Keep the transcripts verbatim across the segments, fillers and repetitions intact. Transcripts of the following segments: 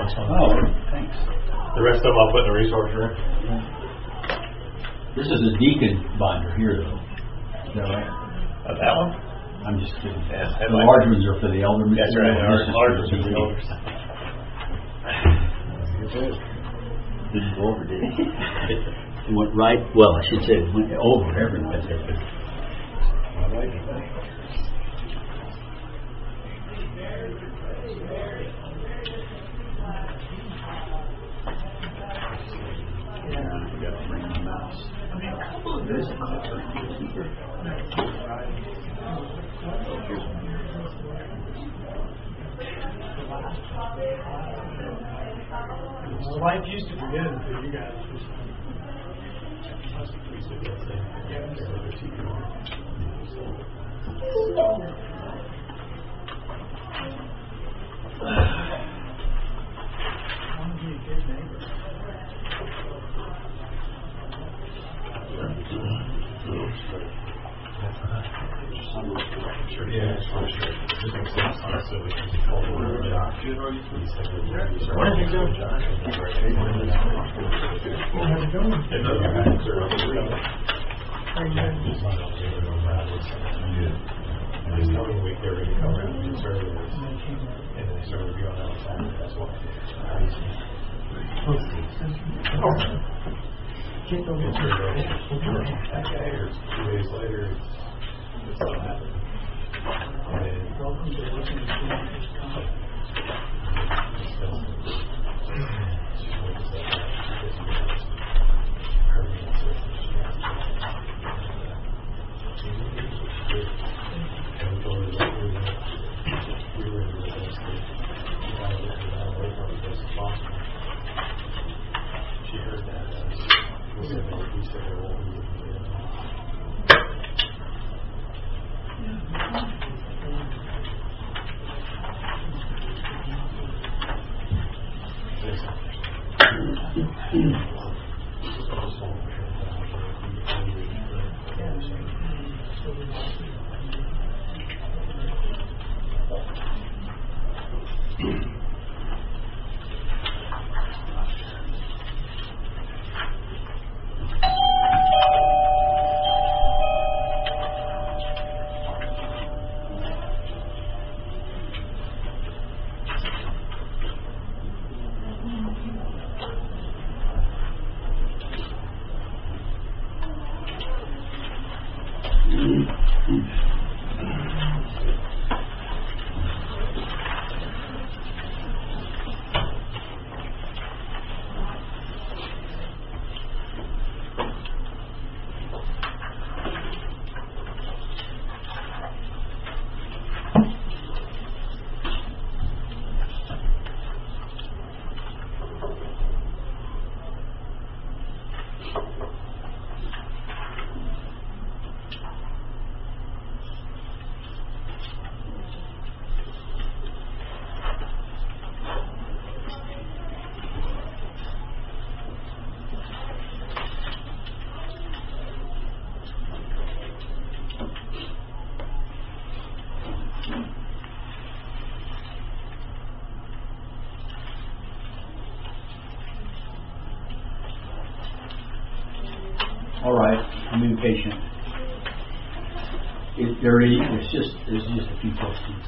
this one. Oh, thanks. The rest of them I'll put in the resource room. This is a deacon binder here, though. Is that right? Uh, that one? I'm just kidding. Yeah, the large ones are for the elder material. That's right. The This large is ones are for the elders. Didn't go over, did it? It went right, well, I should say it went over everything. I like it. Yeah, I forgot to bring my mouse. There's a clicker. My wife used to forget it for you guys. Sure, yeah, it's for sure. Just makes sense, honestly, we can call the word Josh. What are you doing, Josh? How's it going? It doesn't matter. And they started a week, they were going to come around and do surveys. And then they started going outside, that's why. Can't go It's two days later, it's, it's not happening. And Welcome to listening to she heard that. We said that we said there won't be. All right, I'm impatient. It, there is, it's just, there's just a few questions.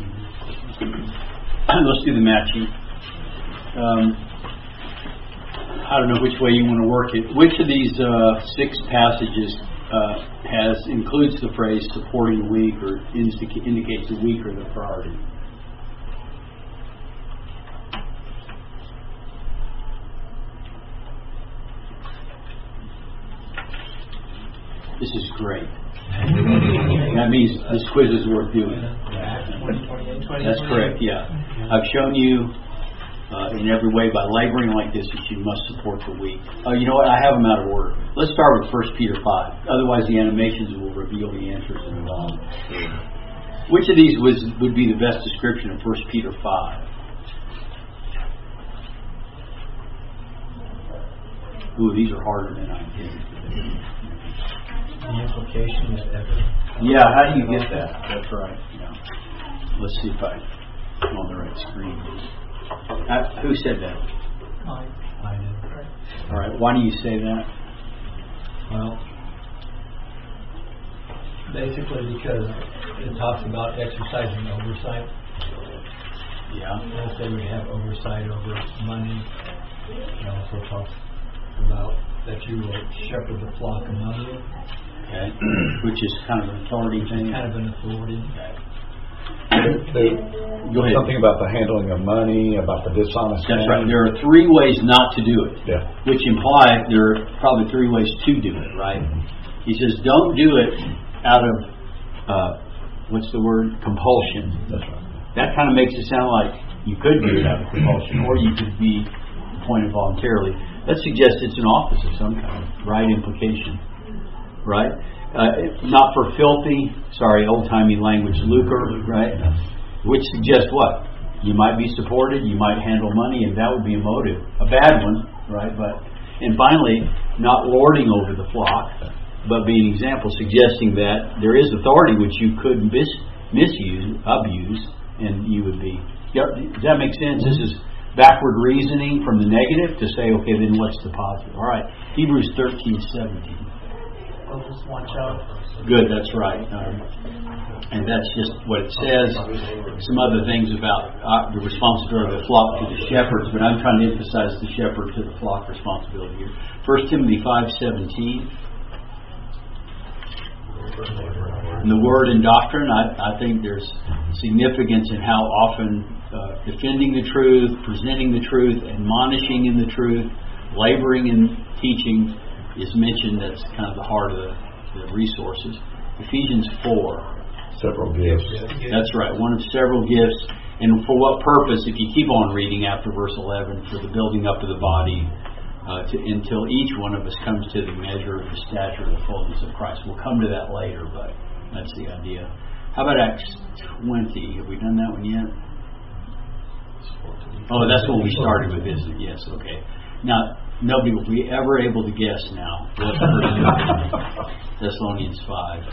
Let's do the matching. Um, I don't know which way you want to work it. Which of these uh, six passages uh, has includes the phrase supporting the weak or indica- indicates the weak or the priority? This is great. That means this quiz is worth doing. That's correct, yeah. I've shown you uh, in every way by laboring like this that you must support the weak. Oh, you know what? I have them out of order. Let's start with First Peter five. Otherwise, the animations will reveal the answers involved. Which of these was, would be the best description of First Peter five? Ooh, these are harder than I intended. The implication is ever. Yeah, how do you get that? That's right. Yeah. Let's see if I, I'm on the right screen. Uh, who said that? I did. All right. Why do you say that? Well, basically because it talks about exercising oversight. Yeah. And it said we have oversight over money. It also talks about that you will shepherd the flock among you. Okay. Which is kind of an authority thing. Kind of an authority. Go ahead. Something about the handling of money, about the dishonest. That's man. right. There are three ways not to do it. Yeah. Which imply there are probably three ways to do it, right? He says, don't do it out of, uh, what's the word? Compulsion. That's right. That kind of makes it sound like you could do it out of compulsion, or you could be appointed voluntarily. That suggests it's an office of some kind, right? Implication, right? Uh, not for filthy, sorry, old-timey language, lucre, right? Which suggests what? You might be supported, you might handle money, and that would be a motive. A bad one, right? But and finally, not lording over the flock, but being an example, suggesting that there is authority which you could mis- misuse, abuse, and you would be. Does that make sense? This is backward reasoning from the negative to say, okay, then what's the positive? All right, Hebrews thirteen seventeen. I'll just watch out. Good, that's right. Um, and that's just what it says. Some other things about uh, the responsibility of the flock to the shepherds, but I'm trying to emphasize the shepherd to the flock responsibility here. First Timothy five seventeen. In the word and doctrine, I, I think there's significance in how often uh, defending the truth, presenting the truth, admonishing in the truth, laboring in teaching is mentioned. That's kind of the heart of the, the resources. Ephesians four. Several gifts. That's right, one of several gifts. And for what purpose, if you keep on reading after verse eleven, for the building up of the body, uh, to, until each one of us comes to the measure of the stature of the fullness of Christ. We'll come to that later, but that's the idea. How about Acts twenty? Have we done that one yet? Oh, that's what we started with, isn't it? Yes, okay. Now, nobody will be ever able to guess now what First Thessalonians five.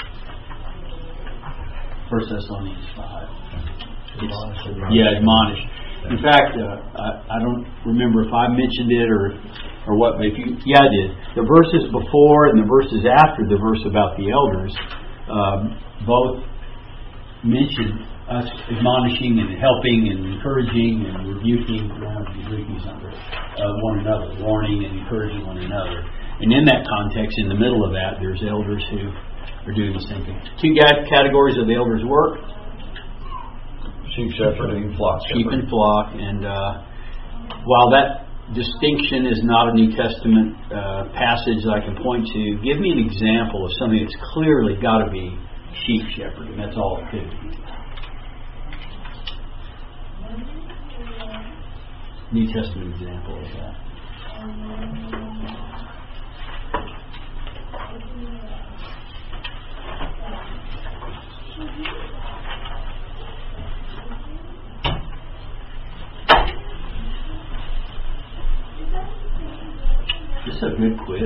First Thessalonians five. It's, yeah, admonish. In fact, uh, I, I don't remember if I mentioned it or or what, but if you, yeah, I did. The verses before and the verses after the verse about the elders um, both mention us admonishing and helping and encouraging and rebuking, well, rebuking is not right, uh, one another, warning and encouraging one another. And in that context, in the middle of that, there's elders who are doing the same thing. Two categories of the elders' work: Sheep shepherding, flock sheep shepherding. and flock. And uh, while that distinction is not a New Testament uh, passage that I can point to, give me an example of something that's clearly got to be sheep shepherding. That's all it could be. New Testament example of that. This is a good quiz.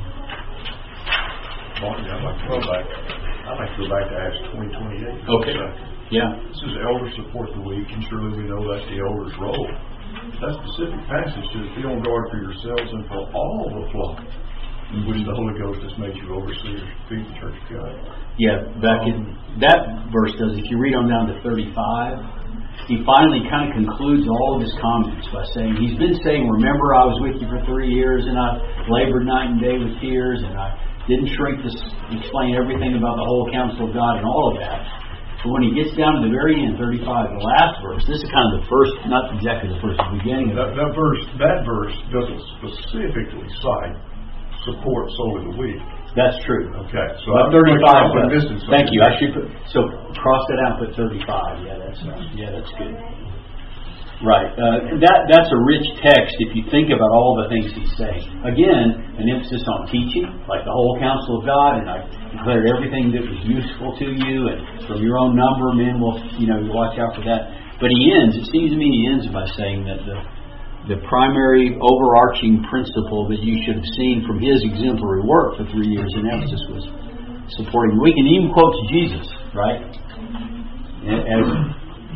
Martin, I'd like to go back. I'd like to go back to Acts twenty twenty-eight. Okay. Yeah. This is Elder Support the Weak, and surely we know that's the elder's role. That specific passage says, "Be on guard for yourselves and for all the flock, in which the Holy Ghost has made you overseers to feed the church of God." Yeah, back in that verse does. If you read on down to thirty-five, he finally kind of concludes all of his comments by saying, he's been saying, "Remember, I was with you for three years, and I labored night and day with tears, and I didn't shrink to explain everything about the whole counsel of God," and all of that. But when he gets down to the very end, thirty-five, the last verse, this is kind of the first, not exactly the first, the beginning of That, it. that verse, that verse doesn't specifically cite support solely the weak. That's true. Okay, so But I'm thirty-five. I'm missing something. Thank you. I should put, so cross that out. Put thirty-five. Yeah, that's uh, yeah, that's good. Right. Uh, that that's a rich text if you think about all the things he's saying. Again, an emphasis on teaching, like the whole counsel of God, and I declared everything that was useful to you, and from your own number, men will, you know, watch out for that. But he ends. It seems to me he ends by saying that the the primary overarching principle that you should have seen from his exemplary work for three years in Ephesus was supporting. We can even quote Jesus, right? As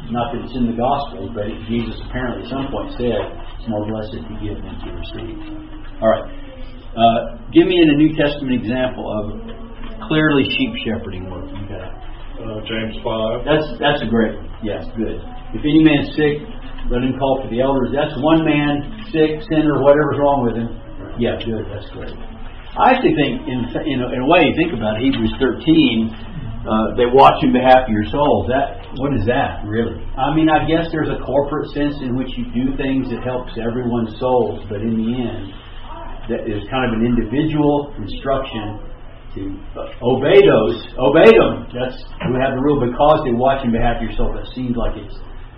not that it's in the Gospels, but Jesus apparently at some point said, it's more blessed to give than to receive. All right. Uh, give me in a New Testament example of clearly sheep shepherding work. You got it. Uh, James five. That's that's a great one. Yes, good. If any man's sick, let him call for the elders. That's one man, sick, sinner, whatever's wrong with him. Yeah, good. That's great. I actually think, in in a, in a way, you think about it, Hebrews thirteen, uh, they watch in behalf of your souls. That what is that, really? I mean, I guess there's a corporate sense in which you do things that helps everyone's souls, but in the end, that is kind of an individual instruction to uh, obey those. Obey them. That's we have the rule, because they watch in behalf of your soul. That seems like it's,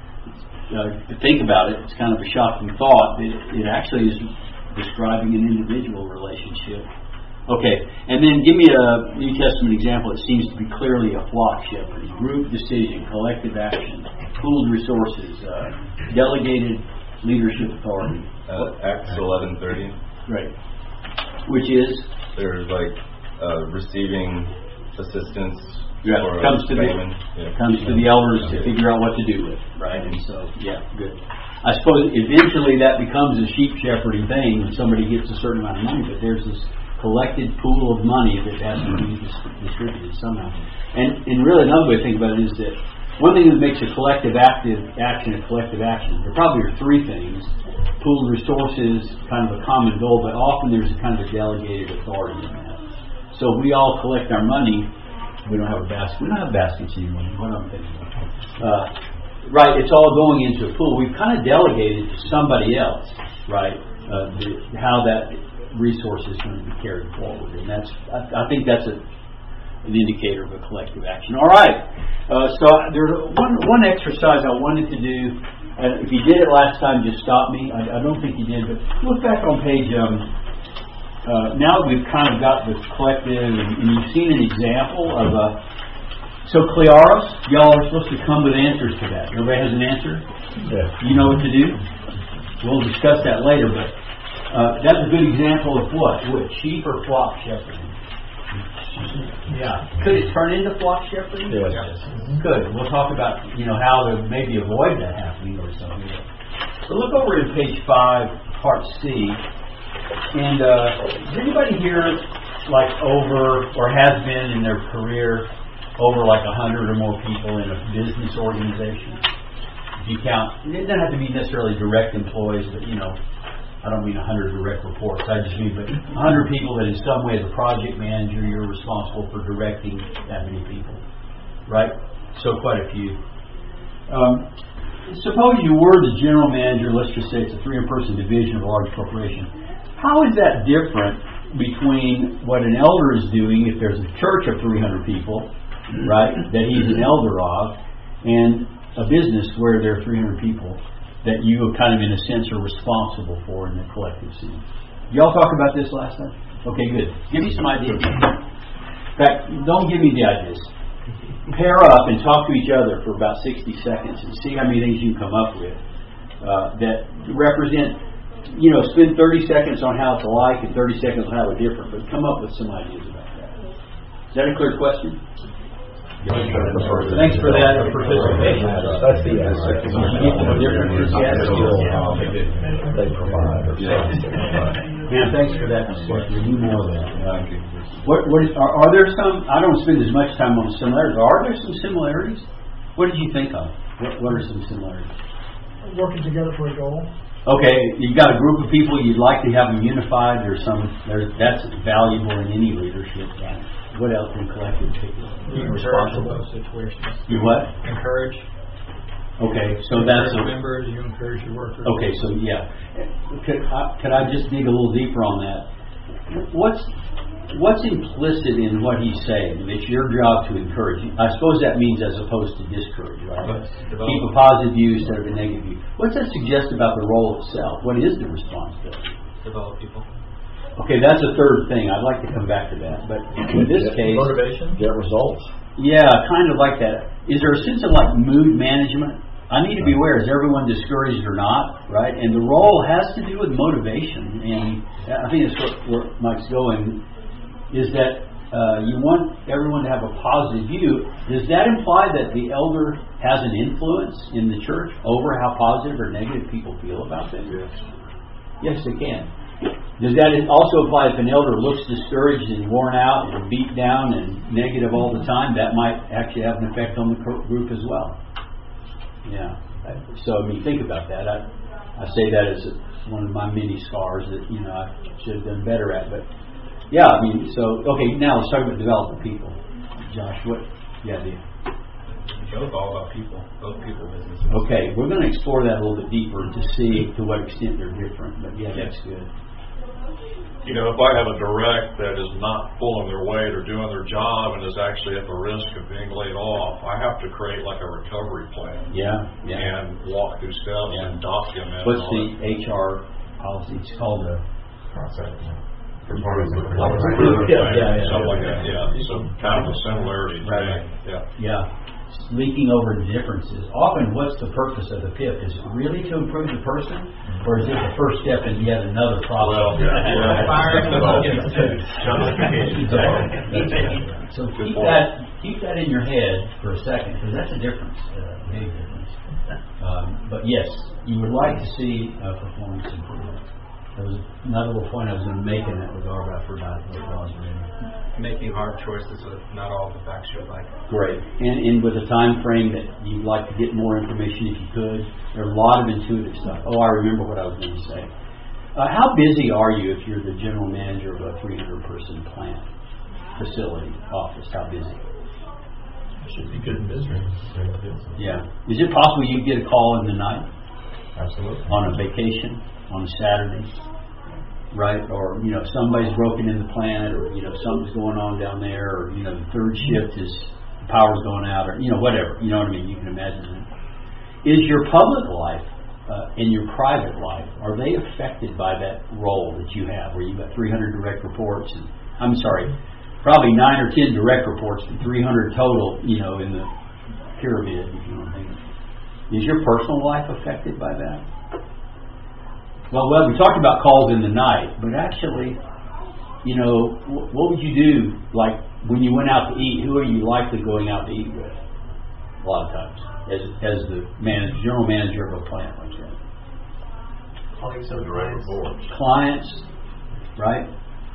uh, to think about it, it's kind of a shocking thought. It, it actually is describing an individual relationship. Okay, and then give me a New Testament example that seems to be clearly a flock shepherding, group decision, collective action, pooled resources, uh, delegated leadership authority. Uh, Acts eleven thirty. Right. Which is? There's like uh, receiving assistance. Yeah, for comes to the famine. Yeah. comes to the elders to figure out what to do with, right? And so, yeah, good. I suppose eventually that becomes a sheep shepherding thing when somebody gets a certain amount of money, but there's this collected pool of money that has to be distributed somehow. And and really another way to think about it is that one thing that makes a collective active action a collective action, there probably are three things. Pooled resources, kind of a common goal, but often there's a kind of a delegated authority in that. So we all collect our money. We don't have a basket. We don't have baskets anymore. What am I thinking about? Uh, right, it's all going into a pool. We've kind of delegated to somebody else, right? Uh, the, how that resource is going to be carried forward, and that's I, I think that's a, an indicator of a collective action. All right. Uh, so there's one one exercise I wanted to do. And if you did it last time, just stop me. I, I don't think you did, but look back on page. Um, uh, now that we've kind of got the collective, and, and you've seen an example of a. So Clearos, y'all are supposed to come with answers to that. Everybody has an answer. Yeah. You know what to do. We'll discuss that later, but. Uh, that's a good example of what? What? Sheep or flock shepherding? Yeah. Could it turn into flock shepherding? Yes. Good. We'll talk about, you know, how to maybe avoid that happening or something. So look over in page five, part C. And uh, is anybody here like over or has been in their career over like a hundred or more people in a business organization? If you count, it doesn't have to be necessarily direct employees, but you know, I don't mean one hundred direct reports. I just mean but one hundred people that in some way as a project manager you're responsible for directing that many people. Right? So quite a few. Um, suppose you were the general manager, let's just say it's a three-person division of a large corporation. How is that different between what an elder is doing if there's a church of three hundred people, right, that he's an elder of, and a business where there are three hundred people that you kind of in a sense are responsible for in the collective scene? Y'all talk about this last time? Okay, good. Give me some ideas. In fact, don't give me the ideas. Pair up and talk to each other for about sixty seconds and see how many things you come up with uh, that represent, you know, spend thirty seconds on how it's alike and thirty seconds on how they're different, but come up with some ideas about that. Is that a clear question? Thanks for that participation. That's the answer. They provide. Man, thanks for that. We need more of that. What, what is, are, are there some? I don't spend as much time on similarities. Are there some similarities? What did you think of? What, what are some similarities? Working together for a goal. Okay, you've got a group of people you'd like to have them unified. There's some. There's, that's valuable in any leadership. Right? What else in collective particular? You encourage in those situations. You what? Encourage. Okay, so you that's a, members. You encourage your workers. okay. So yeah, could I, could I just dig a little deeper on that? What's what's implicit in what he's saying? It's your job to encourage. I suppose that means as opposed to discourage, right? Keep a positive view instead of a negative view. What's that suggest about the role itself? What is the responsibility? Develop people. Okay, that's a third thing. I'd like to come back to that. But in this case... Motivation? Get results. Yeah, kind of like that. Is there a sense of like mood management? I need to be aware, is everyone discouraged or not, right? And the role has to do with motivation. And I think that's what, where Mike's going, is that uh, you want everyone to have a positive view. Does that imply that the elder has an influence in the church over how positive or negative people feel about them? Yes. Yes, they can. Does that also apply if an elder looks discouraged and worn out and beat down and negative all the time? That might actually have an effect on the group as well. Yeah. So, I mean, think about that. I, I say that as a, one of my many scars that, you know, I should have done better at. But, yeah, I mean, so, okay, now let's talk about developing people. Josh, what? Yeah, dude. Both all about people, both people businesses. Okay, we're going to explore that a little bit deeper to see to what extent they're different. But, yeah, that's good. You know, if I have a direct that is not pulling their weight or doing their job and is actually at the risk of being laid off, I have to create like a recovery plan. Yeah, yeah. And walk through steps Yeah. and document. What's all the that. H R policy? It's called a Process. Performance Yeah, improvement yeah, plan, yeah, something yeah. like that, yeah. So kind of a similarity to Right. me, yeah. Yeah, leaking over the differences. Often, what's the purpose of the P I P? Is it really to improve the person, or is it the first step in yet another Well, problem? yeah. Fire So keep that keep that in your head for a second, because that's a difference, a big difference. Um, but yes, you would like to see uh, performance improvement. There was another little point I was going to make in that regard, but I forgot what it was already. Making hard choices with not all the facts you would like. Great. And, and with a time frame that you'd like to get more information if you could. There are a lot of intuitive stuff. Oh, I remember what I was going to say. Uh, how busy are you if you're the general manager of a three hundred person plant, facility, office? How busy? Should be good and busy. Yeah. Is it possible you get a call in the night? Absolutely. On a vacation, on a Saturday, right? Or, you know, somebody's broken in the plant, or, you know, something's going on down there, or, you know, the third shift is, the power's going out, or, you know, whatever. You know what I mean? You can imagine that. Is your public life uh, and your private life, are they affected by that role that you have, where you've got three hundred direct reports, and, I'm sorry, probably nine or ten direct reports, but three hundred total, you know, in the pyramid, if you want to think. Is your personal life affected by that? Well, well, we talked about calls in the night, but actually, you know, wh- what would you do, like, when you went out to eat? Who are you likely going out to eat with? A lot of times, as as the manager, general manager of a plant like that. Colleagues of Direct clients. reports. Clients, right?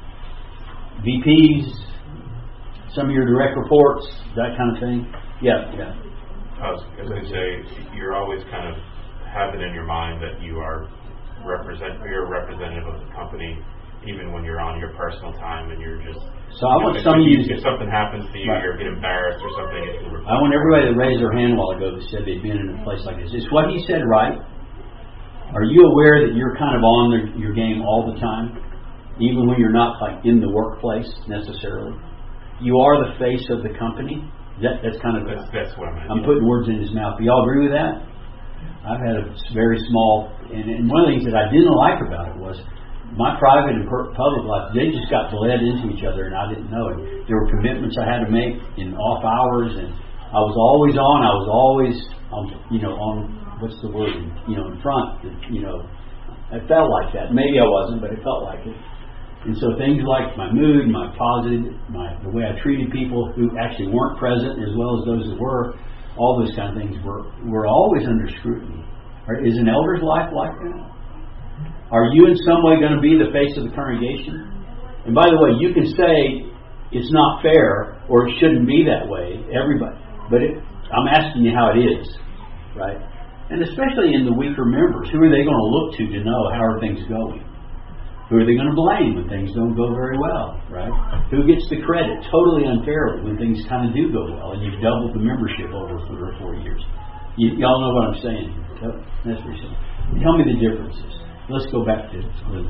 V Ps, some of your direct reports, that kind of thing. Yeah, yeah. I was going to say, you're always kind of have it in your mind that you are represent, you're a representative of the company, even when you're on your personal time and you're just. So I want if, some of you. if something happens to you, Right. you're get embarrassed or something. It can I want everybody that raised their hand a while ago that said they'd been in a place like this. Is what he said right? Are you aware that you're kind of on the, your game all the time, even when you're not like in the workplace necessarily? You are the face of the company. That, that's kind of That's, that's what I'm. I'm putting words in his mouth. Do y'all agree with that? I've had a very small, and, and one of the things that I didn't like about it was my private and per, public life, they just got bled into each other, and I didn't know it. There were commitments I had to make in off hours, and I was always on. I was always, um, you know, on, what's the word, you know, in front. You know, I felt like that. Maybe I wasn't, but it felt like it. And so things like my mood, my positive, my the way I treated people who actually weren't present, as well as those that were, all those kind of things were were always under scrutiny. Is an elder's life like that? Are you in some way going to be the face of the congregation? And by the way, you can say it's not fair or it shouldn't be that way. Everybody, but it, I'm asking you how it is, right? And especially in the weaker members, who are they going to look to to know how are things going? Who are they going to blame when things don't go very well, right? Who gets the credit totally unfairly when things kind of do go well and you've doubled the membership over three or four years? You, y'all know what I'm saying. That's what you're saying. Tell me the differences. Let's go back to Liz.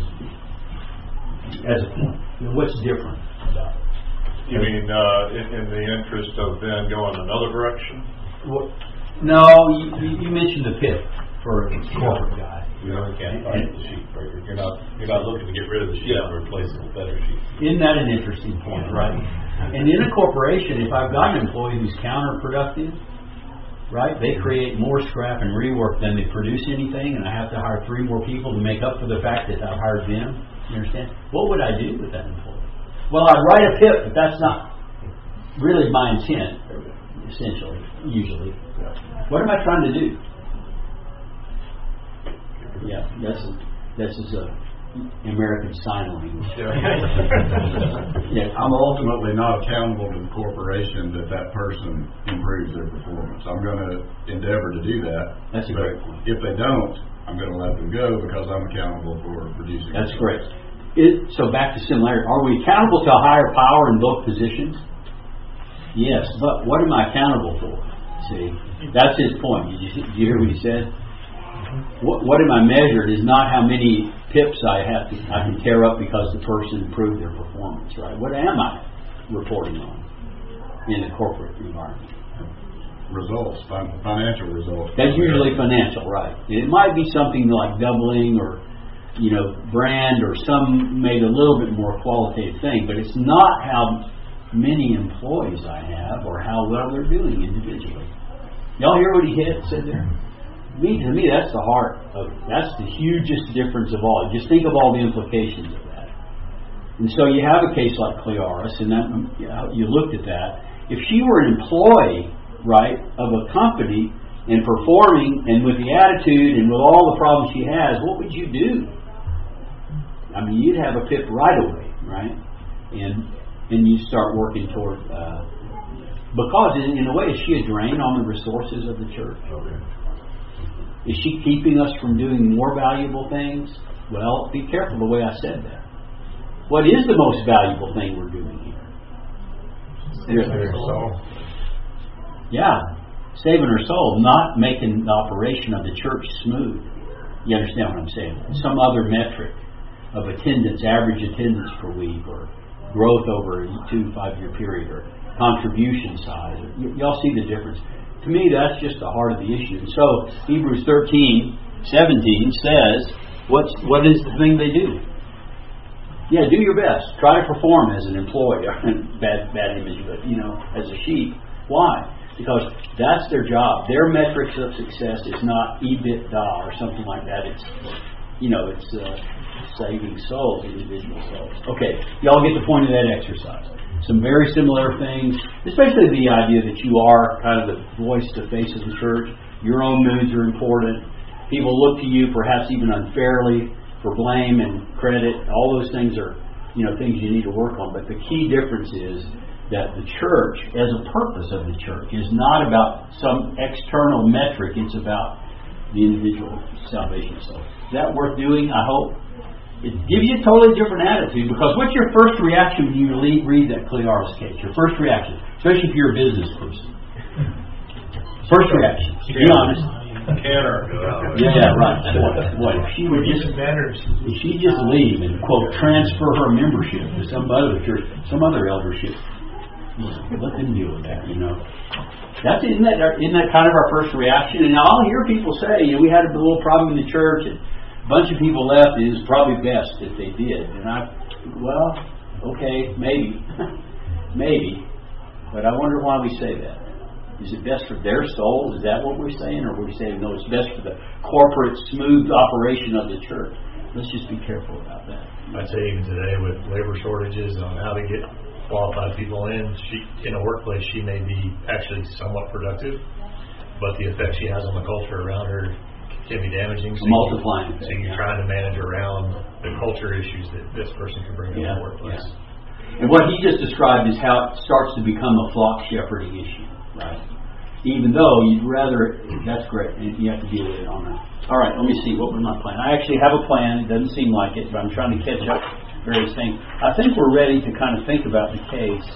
As a point, what's different about it? You mean uh, in, in the interest of then going another direction? Well, no, you, you mentioned the P I P for a corporate guy. You know, you can't fight the sheet breaker. You're not, you're not looking to get rid of the sheet Yeah. and replace it with better sheets. Isn't that an interesting point, right? And in a corporation, if I've got an employee who's counterproductive, right, they create more scrap and rework than they produce anything, and I have to hire three more people to make up for the fact that I've hired them. You understand? What would I do with that employee? well, I'd write a P I P, but that's not really my intent, essentially, usually. What am I trying to do? Yeah, that's this is a American Sign Language. Yeah, I'm ultimately not accountable to the corporation that that person improves their performance. I'm going to endeavor to do that. That's a but great point. If they don't, I'm going to let them go because I'm accountable for producing. That's great. It, so back to similarity. Are we accountable to a higher power in both positions? Yes, but what am I accountable for? See, that's his point. Did you, did you hear what he said? What, what am I measured is not how many pips I have to I can tear up because the person improved their performance, right? What am I reporting on in the corporate environment? Results, fin- financial results. That's usually financial, right? It might be something like doubling or, you know, brand or some made a little bit more qualitative thing, but it's not how many employees I have or how well they're doing individually. Y'all hear what he hit, said there? Me, to me, that's the heart of, that's the hugest difference of all. Just think of all the implications of that. And so you have a case like Clearis, and that, you know, you looked at that. If she were an employee, right, of a company and performing and with the attitude and with all the problems she has, what would you do? I mean, you'd have a P I P right away, right? And and you start working toward, uh, because in, in a way, is she a drain on the resources of the church? Okay. Is she keeping us from doing more valuable things? Well, be careful the way I said that. What is the most valuable thing we're doing here? Saving her soul. Yeah, saving her soul, not making the operation of the church smooth. You understand what I'm saying? Some other metric of attendance, average attendance per week, or growth over a two, five-year period, or contribution size. Y- y'all see the difference. To me, that's just the heart of the issue. And so, Hebrews thirteen, seventeen says, what's, what is the thing they do? Yeah, do your best. Try to perform as an employee. bad, bad image, but, you know, as a sheep. Why? Because that's their job. Their metrics of success is not EBITDA or something like that. It's, you know, it's uh, saving souls, individual souls. Okay, y'all get the point of that exercise. Some very similar things, especially the idea that you are kind of the voice, the face of the church. Your own moods are important. People look to you, perhaps even unfairly, for blame and credit. All those things are, you know, things you need to work on. But the key difference is that the church, as a purpose of the church, is not about some external metric. It's about the individual salvation soul. Is that worth doing? I hope. It gives you a totally different attitude, because what's your first reaction when you read that Clearis case? Your first reaction, especially if you're a business person. First reaction. Be honest. Canner. Yeah, right. Boy, boy, if she would just, if she just leave and quote transfer her membership to some other church, some other eldership, let them deal with that. You know, that's isn't that isn't that kind of our first reaction? And I'll hear people say, you know, we had a little problem in the church and a bunch of people left. It was probably best if they did. And I, well, okay, maybe, maybe, but I wonder why we say that. Is it best for their souls? Is that what we're saying? Or are we saying, no, it's best for the corporate, smooth operation of the church? Let's just be careful about that. I'd say even today with labor shortages on how to get qualified people in, she in a workplace, she may be actually somewhat productive, but the effect she has on the culture around her can be damaging. So Multiplying. You, so you're trying to manage around the culture issues that this person can bring to yeah, the workplace. Yeah. And what he just described is how it starts to become a flock shepherding issue, right? Even though you'd rather, that's great, and you have to deal with it on that. All right, let me see, what was my plan? I actually have a plan. It doesn't seem like it, but I'm trying to catch up various things. I think we're ready to kind of think about the case.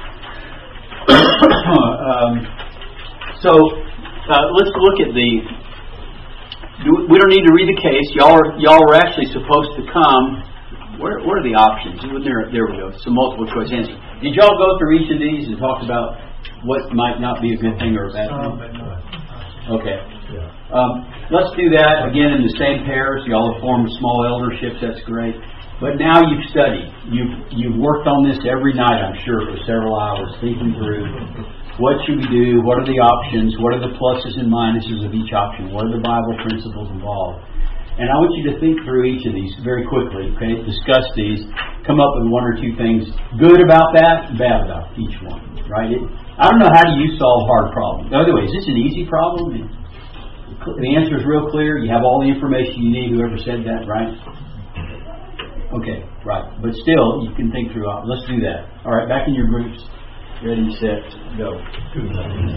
um, so uh, let's look at the. We don't need to read the case. Y'all are, y'all were actually supposed to come. Where, where are the options? There, there we go. Some multiple choice answers. Did y'all go through each of these and talk about what might not be a good thing or a bad thing? Okay. Um, let's do that again in the same pairs. Y'all have formed small elderships. That's great. But now you've studied. You've you've worked on this every night, I'm sure, for several hours, thinking through what should we do, what are the options, what are the pluses and minuses of each option, what are the Bible principles involved. And I want you to think through each of these very quickly, okay? Discuss these. Come up with one or two things good about that, bad about each one, right? It, I don't know, how do you solve hard problems? By the way, is this an easy problem? The answer is real clear. You have all the information you need, whoever said that, right? Okay, right. But still, you can think through it. Let's do that. All right, back in your groups. Ready, set, go. Um,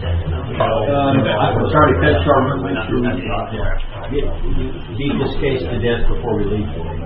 I'm sorry to cut short, but make sure we get beat this case to death before we leave.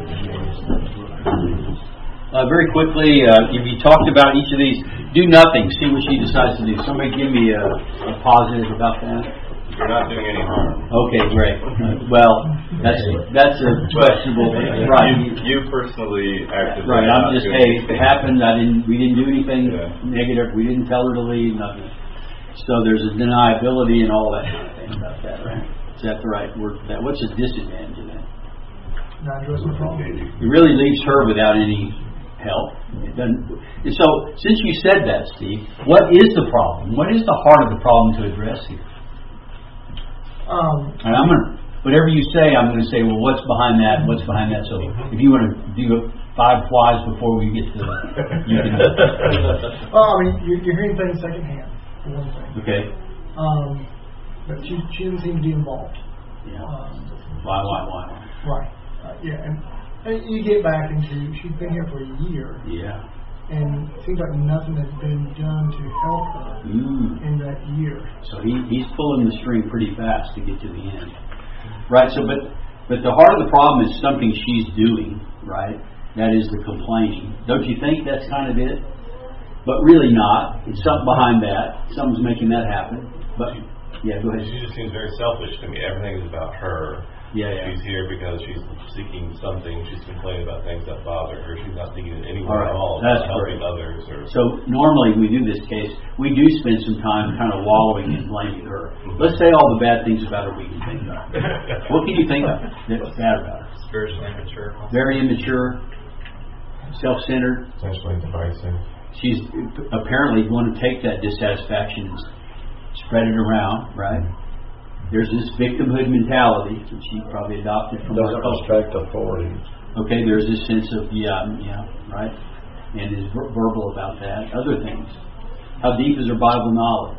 Uh, very quickly, uh, if you talked about each of these, do nothing. See what she decides to do. Somebody give me a, a positive about that. You're not doing any harm. Okay, great. Uh, well, that's that's a questionable thing, right? You, you personally acted right. I'm just hey, it happened. I didn't. We didn't do anything yeah. negative. We didn't tell her to leave. Nothing. So there's a deniability and all that kind of thing about that, right? Is that the right word for that? What's a disadvantage of that? Not addressing the problem. It really leaves her without any help. It doesn't. And so, since you said that, Steve, what is the problem? What is the heart of the problem to address here? Um, and I'm gonna, whatever you say, I'm going to say, well, what's behind that? What's behind that? So, if you want to do five flies before we get to that, you can. well, I mean, you're, you're hearing things secondhand, for one thing. Okay. Um, but she she doesn't seem to be involved. Yeah. Um, why? Why? Why? Right. Uh, yeah, and, and you get back into she's been here for a year. Yeah. And it seems like nothing has been done to help her mm. in that year. So he, he's pulling the string pretty fast to get to the end. Right, so but but the heart of the problem is something she's doing, right? That is the complaining. Don't you think that's kind of it? But really not. It's something behind that. Something's making that happen. But yeah, go ahead. She just seems very selfish to me. Everything is about her. Yeah, yeah. She's here because she's seeking something. She's complaining about things that bother her. She's not thinking anywhere right. at all That's about helping great. others. Or so normally we do this case, we do spend some time kind of wallowing and blaming her. Let's say all the bad things about her we can think of. What can you think of that's bad about her? Spiritually immature. Very immature, self-centered. Essentially divisive. She's apparently going to take that dissatisfaction and spread it around, right? There's this victimhood mentality that she probably adopted from doesn't our culture. respect authority. Okay, there's this sense of yeah, yeah, right, and is ver- verbal about that. Other things. How deep is her Bible knowledge?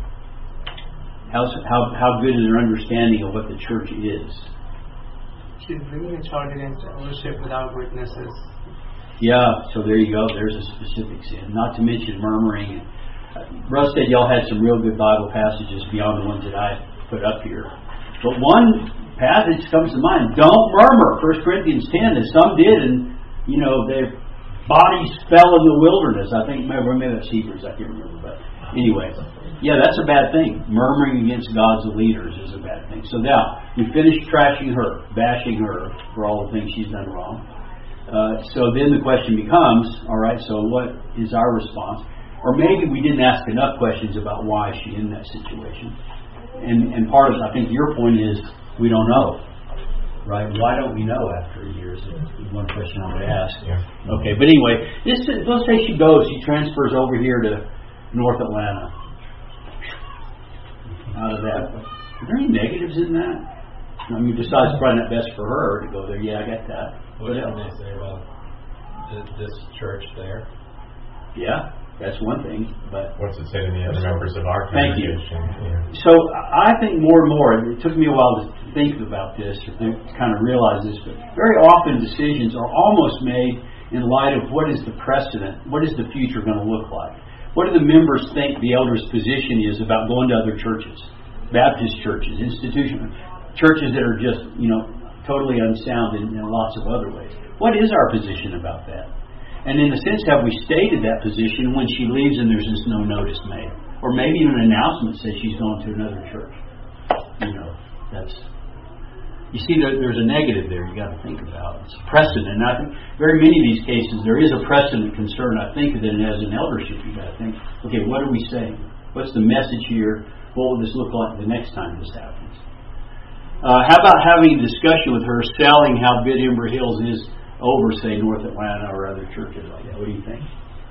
How how how good is her understanding of what the church is? She's bringing a charge against ownership without witnesses. Yeah, so there you go. There's a specific sin. Not to mention murmuring. Russ said y'all had some real good Bible passages beyond the ones that I put up here. But one passage comes to mind. Don't murmur. First Corinthians ten, as some did, and, you know, their bodies fell in the wilderness. I think, maybe, maybe that's Hebrews, I can't remember. But anyway, yeah, that's a bad thing. Murmuring against God's leaders is a bad thing. So now, we finished trashing her, bashing her for all the things she's done wrong. Uh, so then the question becomes, all right, so what is our response? Or maybe we didn't ask enough questions about why is she in that situation. And and part of, I think your point is, we don't know. Right? Why don't we know after a year is one question I would ask. Yeah. Okay, but anyway, this, let's say she goes, she transfers over here to North Atlanta. Out of that. Are there any negatives in that? I mean, besides probably not best for her to go there. Yeah, I got that. What did they say about this church there? Yeah. That's one thing, but what's it say to the other members of our Thank congregation? you. Yeah. So I think more and more, it took me a while to think about this, to think, kind of realize this, but very often decisions are almost made in light of what is the precedent, what is the future going to look like? What do the members think the elder's position is about going to other churches, Baptist churches, institutional churches that are just, you know, totally unsound in, in lots of other ways? What is our position about that? And in a sense, have we stated that position when she leaves and there's just no notice made? Or maybe even an announcement says she's going to another church. You know, that's... You see, there, there's a negative there you got to think about. It's precedent. And I think very many of these cases, there is a precedent concern, I think, that as an eldership, you got to think, okay, what are we saying? What's the message here? What will this look like the next time this happens? Uh, how about having a discussion with her, selling how Bid Ember Hills is over, say, North Atlanta or other churches like that? What do you think?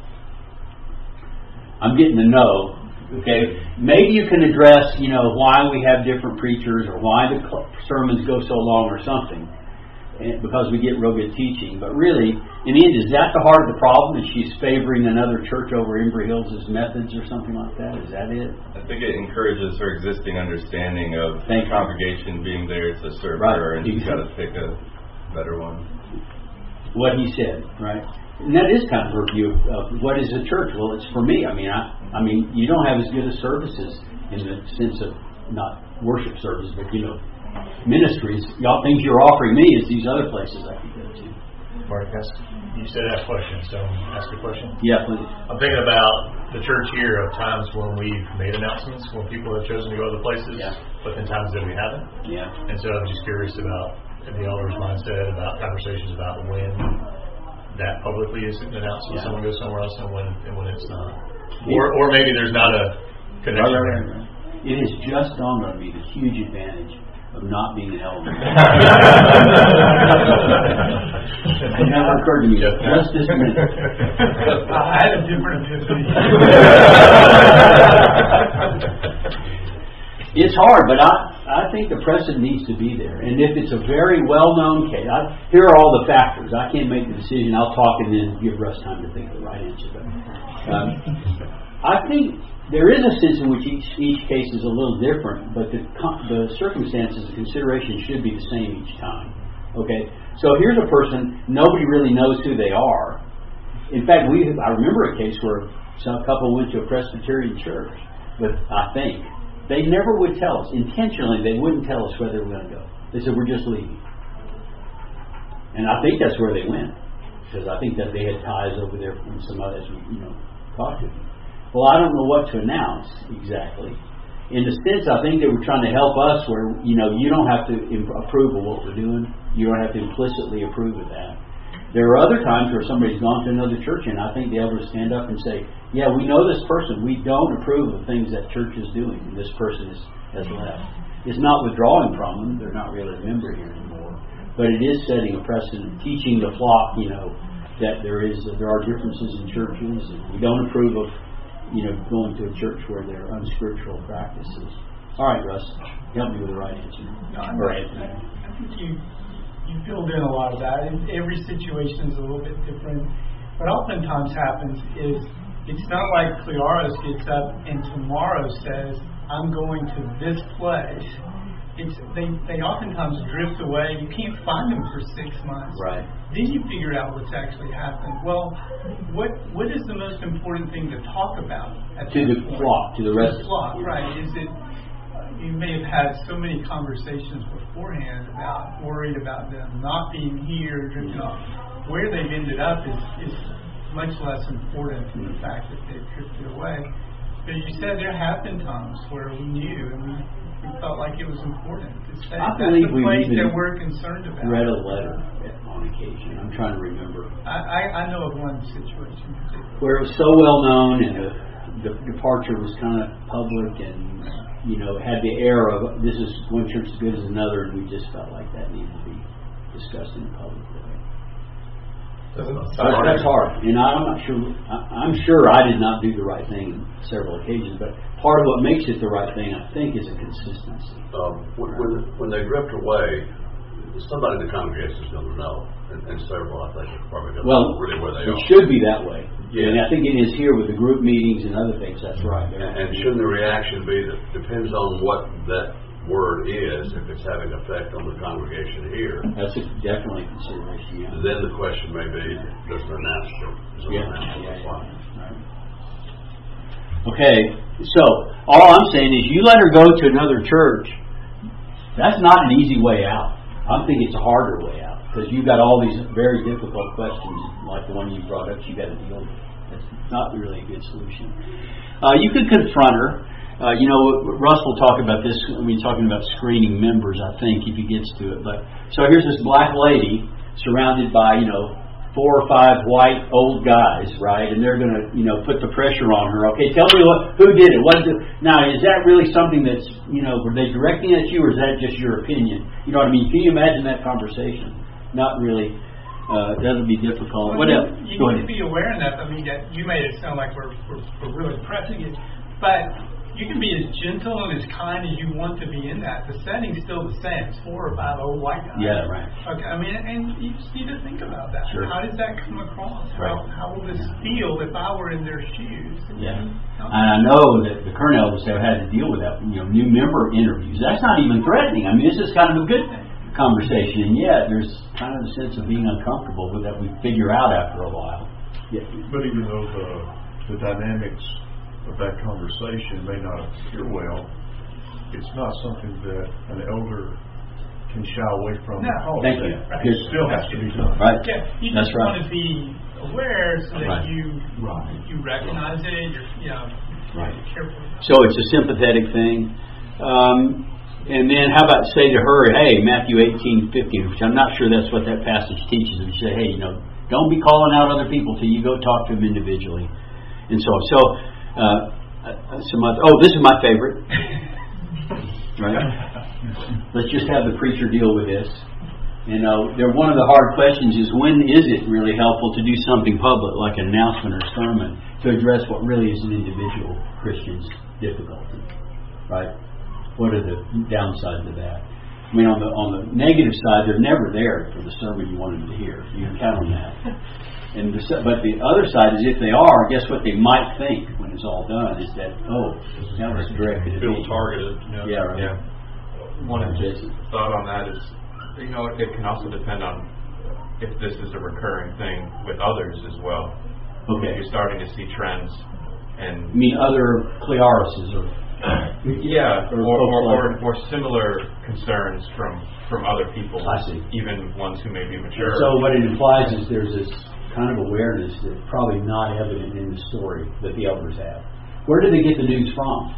I'm getting to know. Okay, maybe you can address, you know, why we have different preachers or why the sermons go so long or something. and because we get real good teaching. But really, in the end, is that the heart of the problem? Is she's favoring another church over Embry Hills' methods or something like that? Is that it? I think it encourages her existing understanding of the Thank you. congregation being there to serve Right. her, and she's got to pick a better one. What he said, right? And that is kind of her view of, of what is a church. Well, it's for me. I mean, I, I mean, you don't have as good a services in the sense of not worship service, but you know, ministries. Y'all things you're offering me is these other places I can go to. Mark, that's, you said ask questions, so ask a question. Yeah, please. I'm thinking about the church here of times when we've made announcements, when people have chosen to go other places, Yeah. but then times that we haven't. Yeah. And so I'm just curious about the elder's mindset, about conversations about when that publicly is announced when Yeah. someone goes somewhere else and when and when it's not. Yeah. Or or maybe there's not a connection Right, there. right, right. It has just dawned on me the huge advantage of not being an elder. It never occurred to me just this minute. I had a different epiphany. It's hard, but I, I think the precedent needs to be there. And if it's a very well-known case, I, here are all the factors. I can't make the decision. I'll talk and then give Russ time to think of the right answer. But um, I think there is a sense in which each each case is a little different, but the the circumstances, the consideration should be the same each time. Okay, so here's a person nobody really knows who they are. In fact, we I remember a case where some couple went to a Presbyterian church, but I think they never would tell us intentionally. They wouldn't tell us where they were going to go. They said we're just leaving, and I think that's where they went because I think that they had ties over there from some others we you know talked to them. Well, I don't know what to announce exactly. In a sense, I think they were trying to help us where, you know, you don't have to imp- approve of what we're doing. You don't have to implicitly approve of that. There are other times where somebody's gone to another church and I think the elders stand up and say, yeah, we know this person. We don't approve of things that church is doing. And this person is, has left. It's not withdrawing from them. They're not really a member here anymore. But it is setting a precedent, teaching the flock, you know, that there is there are differences in churches. And we don't approve of you know, going to a church where there are unscriptural practices. All right, Russ, help me with the right answer. No, I'm or right. Anthony. I think you you filled in a lot of that. And every situation is a little bit different. What oftentimes happens is it's not like Clearos gets up and tomorrow says, I'm going to this place. It's they, they oftentimes drift away. You can't find them for six months. Right. Then you figure out what's actually happened. Well, what what is the most important thing to talk about at To that the point? flock, to the rest To the flock, right? Is it uh, you may have had so many conversations beforehand about worried about them not being here, drifting off. Where they've ended up is is much less important than the fact that they've drifted away. But you said there have been times where we knew and we. We felt like it was important to say I that's believe the we've place even that we're concerned about. read a letter on occasion. I'm trying to remember. I, I, I know of one situation in particular. Where it was so well known and the, the departure was kind of public and, you know, had the air of this is one church as good as another, and we just felt like that needed to be discussed in a public way. That's, that's hard, and I'm not sure. I'm sure I did not do the right thing on several occasions, but part of what makes it the right thing, I think, is a consistency. Um, when, when when they drift away, somebody in the congregation is going to know, and, and several, I think, are probably going to Well, know really where they it are. should be that way. Yeah. And I think it is here with the group meetings and other things. That's right. And, and shouldn't the reaction be that depends on what that word is, if it's having effect on the congregation here? That's a, definitely a consideration. Yeah. Then the question may be, does an announcement, does an Yeah, announcement yeah, apply? yeah. Right. Okay, so all I'm saying is you let her go to another church. That's not an easy way out. I think it's a harder way out because you've got all these very difficult questions like the one you brought up you got to deal with. That's not really a good solution. Uh, you could confront her. Uh, you know, Russ will talk about this when we're talking about screening members, I think, if he gets to it. But so here's this black lady surrounded by, you know, four or five white old guys, right? And they're going to, you know, put the pressure on her. Okay, tell me what, who did it? What is it? Now, is that really something that's, you know, were they directing at you, or is that just your opinion? You know what I mean? Can you imagine that conversation? Not really. Uh, that would be difficult. Well, what you, else? You Go need ahead. to be aware enough. I mean, that you made it sound like we're, we're, we're really pressing it, but you can be as gentle and as kind as you want to be in that. The setting's still the same. It's four or five old white guys. Yeah, right. Okay, I mean, and you just need to think about that. Sure. How does that come across? Right. How, how will this feel if I were in their shoes? Yeah. And I know that the current elders have had to deal with that, you know, new member interviews. That's not even threatening. I mean, it's just kind of a good conversation, and yet there's kind of a sense of being uncomfortable with that we figure out after a while. Yeah. But even though the, the dynamics of that conversation may not appear well, it's not something that an elder can shy away from. No. Thank you. Right. It still has to be done. Right. Yeah, you That's just right. want to be aware so that Right. you Right. you recognize it. You're, you know, Right. careful. So it's a sympathetic thing. Um, and then how about say to her, hey, Matthew eighteen fifty, which I'm not sure that's what that passage teaches. And say, hey, you know, don't be calling out other people till you go talk to them individually. And so, so uh, some other, oh, this is my favorite. Right? Let's just have the preacher deal with this. You know, they're, one of the hard questions is, when is it really helpful to do something public, like an announcement or sermon, to address what really is an individual Christian's difficulty? Right? What are the downsides of that? I mean, on the on the negative side, they're never there for the sermon you want them to hear. You can count on that. And the, but the other side is, if they are, guess what they might think when it's all done is that, oh, that was directed at Feel me. targeted. Yeah, yeah. Right. Yeah. One Jason. thought on that is, you know, it can also depend on if this is a recurring thing with others as well. Okay. If you're starting to see trends, and I mean, other Clearuses or yeah, or, or, or, or, like or similar concerns from from other people, I see. even ones who may be mature. So what it implies is there's this kind of awareness that's probably not evident in the story that the elders have. Where did they get the news from?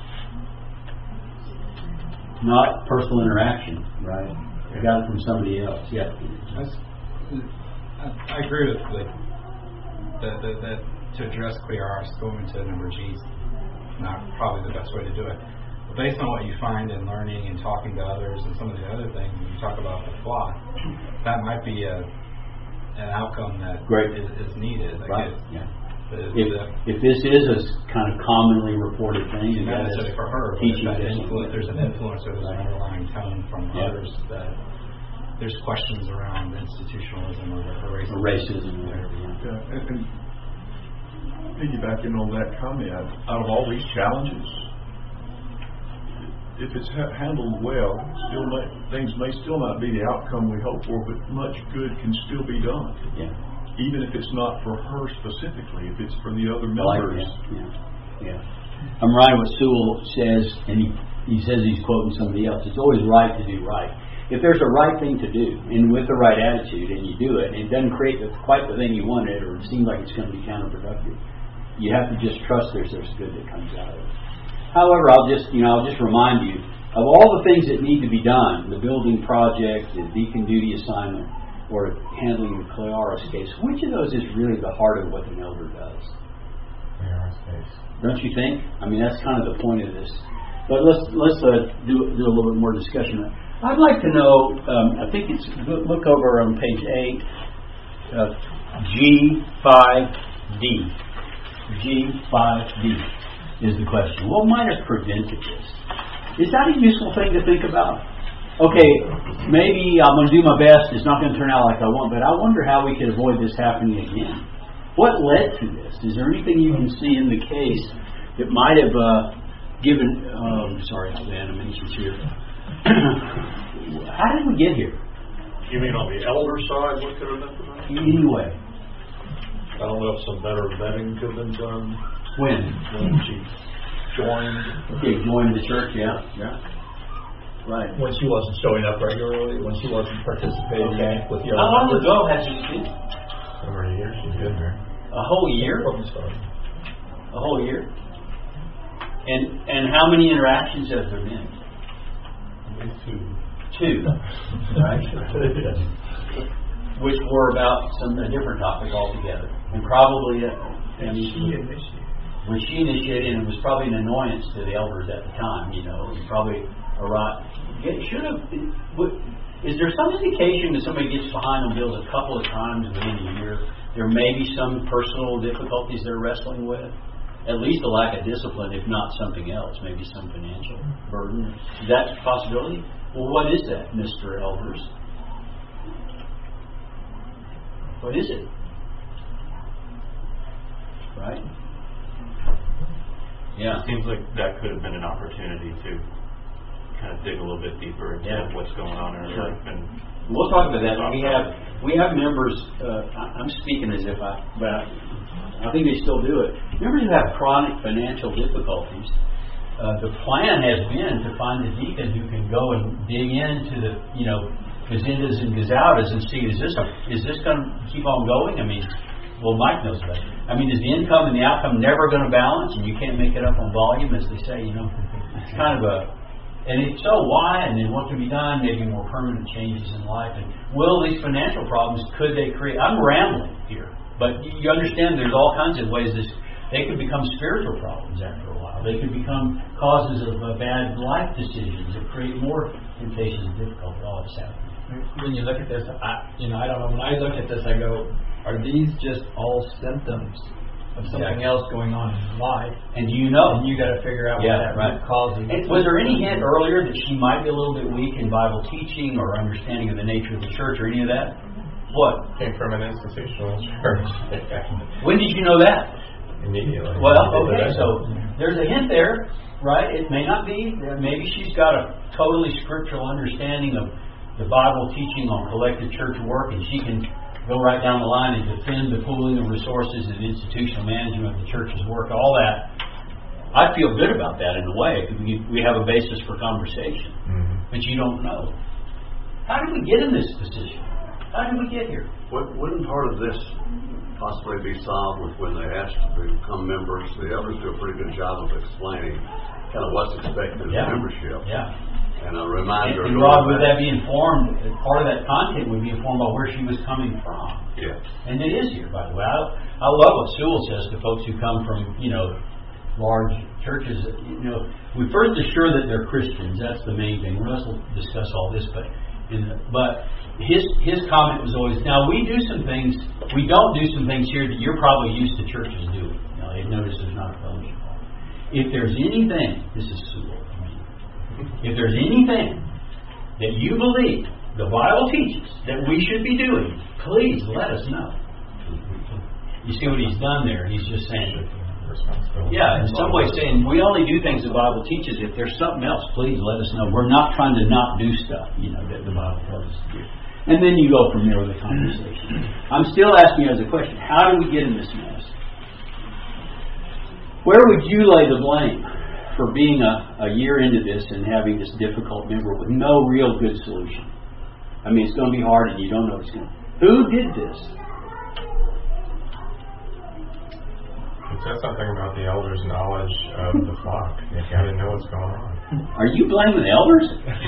Not personal interaction, right? They got it from somebody else. Yeah. That's, I agree with the, the, the, the to address Clearos, going to number G is not probably the best way to do it. But based on what you find in learning and talking to others and some of the other things, when you talk about the flock, that might be a an outcome that Great. is, is needed. I Right. guess. Yeah. The, If, the, if this is a kind of commonly reported thing, not that is necessarily for her, but if teaching that this. influ- there's an influence or there's an underlying tone from Yeah. others that there's questions around institutionalism or, or racism. Or racism or whatever. Yeah. Yeah, and, and piggybacking on that comment, out of all these challenges, if it's ha- handled well, still may, things may still not be the outcome we hope for, but much good can still be done. Yeah. Even if it's not for her specifically, if it's for the other I like members. that. Yeah. Yeah. I'm right what Sewell says, and he, he says he's quoting somebody else. It's always right to do right. If there's a right thing to do, and with the right attitude, and you do it, and it doesn't create the, quite the thing you wanted, or it seems like it's going to be counterproductive, you have to just trust there's there's good that comes out of it. However, I'll just you know I'll just remind you of all the things that need to be done: the building project, the deacon duty assignment, or handling the Clearos case. Which of those is really the heart of what an elder does? Clearos case. Don't you think? I mean, that's kind of the point of this. But let's let's uh, do do a little bit more discussion. I'd like to know. Um, I think it's look, look over on page eight, uh, G five D. G five D is the question. What might have prevented this? Is that a useful thing to think about? Okay, maybe I'm going to do my best. It's not going to turn out like I want, but I wonder how we could avoid this happening again. What led to this? Is there anything you can see in the case that might have uh, given... Um, sorry, the animation's here. How did we get here? You mean on the elder side, what could have been prevented? Anyway. I don't know if some better vetting could have been done. When? When she joined. Okay, joined the church, yeah. Yeah. Right. When she wasn't showing up regularly, when she wasn't participating Okay. with the How other long members. ago has she been? Over a year she's been there. A whole year? From the start. A whole year? And and how many interactions have there been? Two. Two. Right? Which were about some a different topic altogether. And probably uh, and She initiated. when she initiated, it was probably an annoyance to the elders at the time, you know, and probably a right. It should have. Is there some indication that somebody gets behind on bills a couple of times within a year? There may be some personal difficulties they're wrestling with. at least a lack of discipline, if not something else, maybe some financial burden. Is that a possibility? Well, what is that, Mister Elders? What is it? Right? Yeah. It seems like that could have been an opportunity to kind of dig a little bit deeper into Yeah. what's going on in her Sure. life. And we'll talk about that. We have we have members. Uh, I- I'm speaking as if I, but I, I think they still do it. Members who have chronic financial difficulties. Uh, the plan has been to find a deacon who can go and dig into the, you know, gazindas and gazaudas and see, is this is this going to keep on going? I mean, well, Mike knows about it. I mean, is the income and the outcome never going to balance, and you can't make it up on volume, as they say? You know, it's kind of a, and if so, why? And then what can be done? Maybe more permanent changes in life. And will these financial problems, could they create? I'm rambling here, but you understand there's all kinds of ways this. They could become spiritual problems after a while. They could become causes of uh, bad life decisions that create more temptations and difficulty. All this happening. When you look at this, I, you know, I don't know. When I look at this, I go, are these just all symptoms of something Yeah. else going on in life? And do you know? And you got to figure out Yeah, what that right. root cause is. And was there any hint earlier that she might be a little bit weak in Bible teaching or understanding of the nature of the church or any of that? What? Came from an institutional church. When did you know that? Immediately. Well, okay, so there's a hint there, right? It may not be. Maybe she's got a totally scriptural understanding of the Bible teaching on collective church work, and she can go right down the line and defend the pooling of resources and institutional management of the church's work, all that. I feel good about that in a way, because we, we have a basis for conversation. Mm-hmm. But you don't know. How did we get in this position? How did we get here? Wouldn't part of this possibly be solved with when they asked to become members? The elders do a pretty good job of explaining kind of what's expected of Yeah. membership. Yeah. And a reminder. And, and Rod, would that be informed? Part of that content would be informed by where she was coming from. Yeah. And it is here, by the way. I, I love what Sewell says to folks who come from, you know, large churches. You know, we first assure that they're Christians. That's the main thing. We'll discuss all this, but in the, but his his comment was always, now we do some things, we don't do some things here that you're probably used to churches doing. You know, they've noticed there's not a fellowship hall. If there's anything, this is Sewell, I mean, if there's anything that you believe the Bible teaches that we should be doing, please let us know. You see what he's done there? He's just saying, yeah, in some way saying, we only do things the Bible teaches. If there's something else, please let us know. We're not trying to not do stuff, you know, that the Bible tells us to do. And then you go from there with the conversation. I'm still asking you as a question, how do we get in this mess? Where would you lay the blame for being a, a year into this and having this difficult member with no real good solution? I mean, it's going to be hard and you don't know what's going to. Who did this? It says something about the elders' knowledge of the flock. They got to know what's going on. Are you blaming the elders?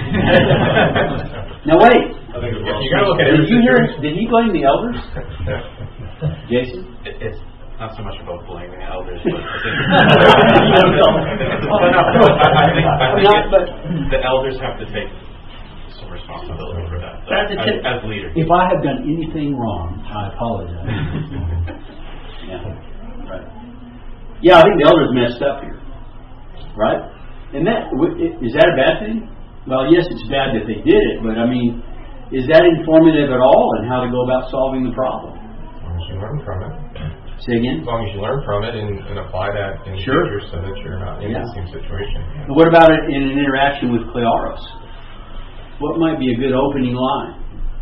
Now wait. I think you got to look at Did every you hear? situation. Did he blame the elders? Jason? it, it's not so much about blaming the elders, but I think no, Oh, no, no, I, I think, I think Not, it- but the elders have to take some responsibility for that, That's a as, tip. as leaders. If I have done anything wrong, I apologize. Yeah, right. Yeah, I think the elders messed up here, right? And that is that a bad thing? Well, yes, it's bad that they did it, but I mean, is that informative at all in how to go about solving the problem? As long as you learn from it. Say again? As long as you learn from it and, and apply that in the Sure. future so that you're not in Yeah. the same situation. And what about it in an interaction with Clearos? What might be a good opening line?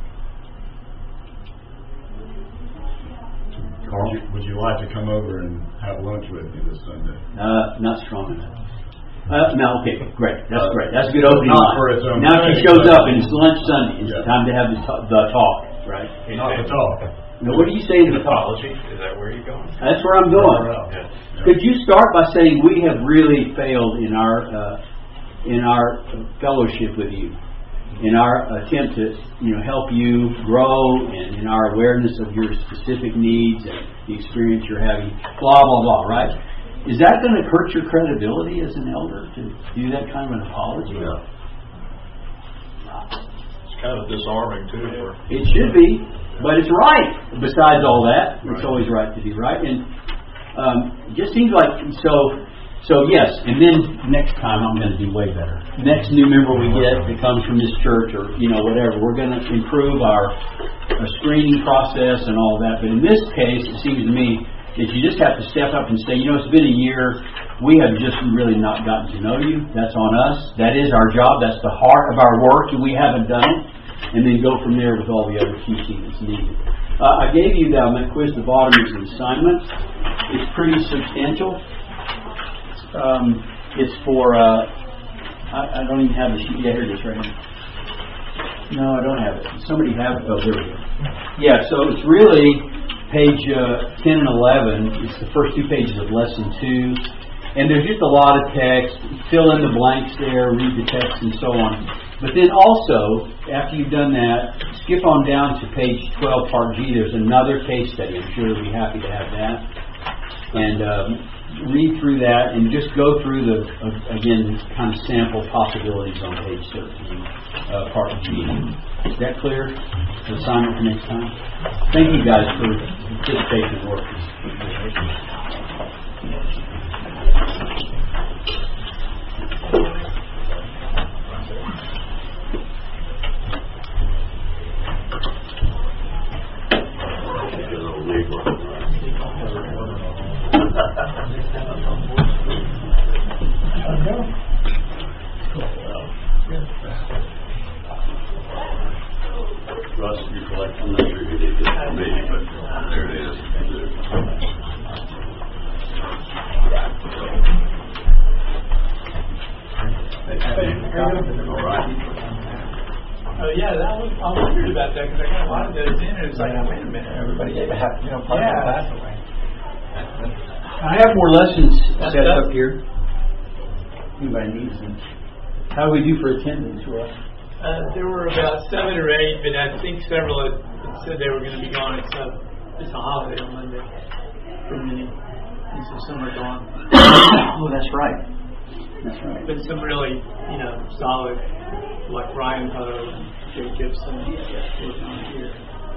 Carl, would you like to come over and have lunch with me this Sunday? Uh, not strong enough. Uh, no, okay, great. That's great. That's a good opening Not line. for its own Now she sake, shows but- up and it's lunch Sunday. It's Yeah. time to have the, t- the talk, right? Not the talk. Now, what do you say to the talk? Apology? Is that where you're going? That's where I'm going. Yeah. Could you start by saying we have really failed in our uh, in our fellowship with you, in our attempt to you know help you grow, and in our awareness of your specific needs and the experience you're having, blah blah blah. Right? Is that going to hurt your credibility as an elder to do that kind of an apology? Yeah. It's kind of disarming too. For, It should be, but it's right. Besides all that, it's always right to be right. And Um, it just seems like, so, so yes, and then next time I'm going to do way better. Next new member we get that comes from this church or, you know, whatever, we're going to improve our, our screening process and all that. But in this case, it seems to me that you just have to step up and say, you know, it's been a year. We have just really not gotten to know you. That's on us. That is our job. That's the heart of our work, and we haven't done it. And then go from there with all the other teaching that's needed. Uh, I gave you that on that quiz. The bottom is an assignment. It's pretty substantial. Um, it's for, uh, I, I don't even have the sheet. Yeah, here it is right here. No, I don't have it. Somebody have it. Oh, there we go. Yeah, so it's really page uh, ten and eleven. It's the first two pages of lesson two. And there's just a lot of text. Fill in the blanks there, read the text, and so on. But then also, after you've done that, skip on down to page twelve, part G. There's another case study. I'm sure they'll be happy to have that. And um, read through that and just go through the, uh, again, kind of sample possibilities on page thirteen, uh, part G. Is that clear? The assignment for next time? Thank you guys for participating in work. Russ, you collect, I'm not sure you did this for me, but there it is. All right. Oh yeah, that was, I wondered about that because I got a lot of those in and it's like, wait a minute. Everybody gave a half, you know, part of the class away. I have more lessons That's set that's up here. Anybody needs them. How do we do for attendance, Russ? Uh, there were about seven or eight, but I think several had said they were going to be gone. It's a, it's a holiday on Monday for many, and so some are gone. Oh, that's right. That's right. But some really, you know, solid, like Ryan Poe and Joe Gibson, was on here.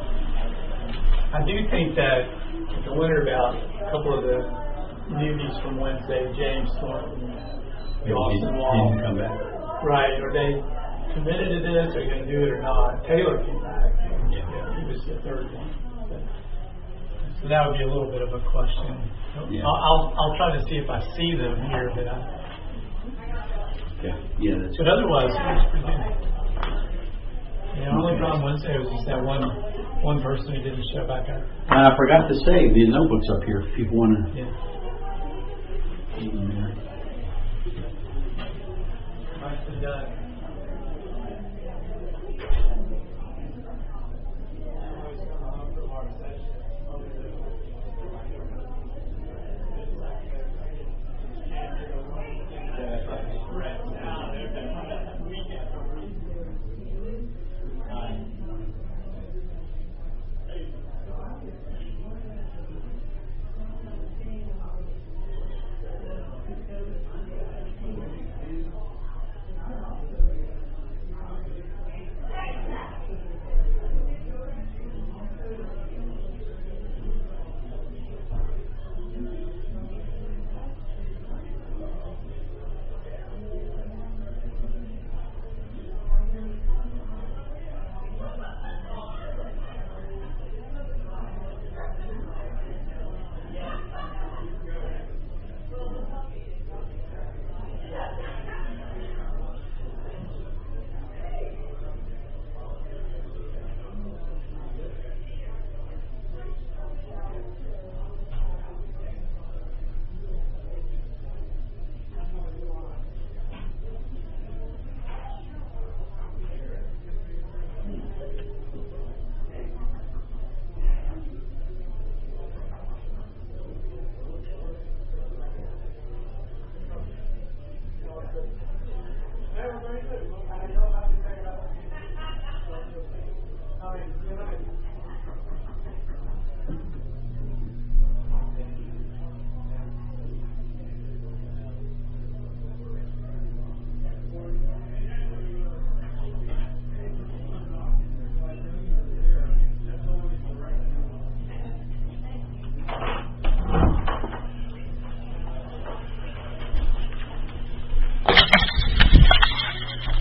I do think that I wonder about a couple of the newbies from Wednesday, James Thornton, Austin Wall. He come back. Right? Are they committed to this? Are you going to do it or not? Taylor came back. Yeah, he was the third one. So that would be a little bit of a question. Yeah. I'll, I'll I'll try to see if I see them here, but I. Yeah. Yeah. That's But otherwise, it was pretty good. The only problem Wednesday was just that one one person who didn't show back up. And I forgot to say the notebooks up here. If people want to. Yeah. Yeah. Nicely done.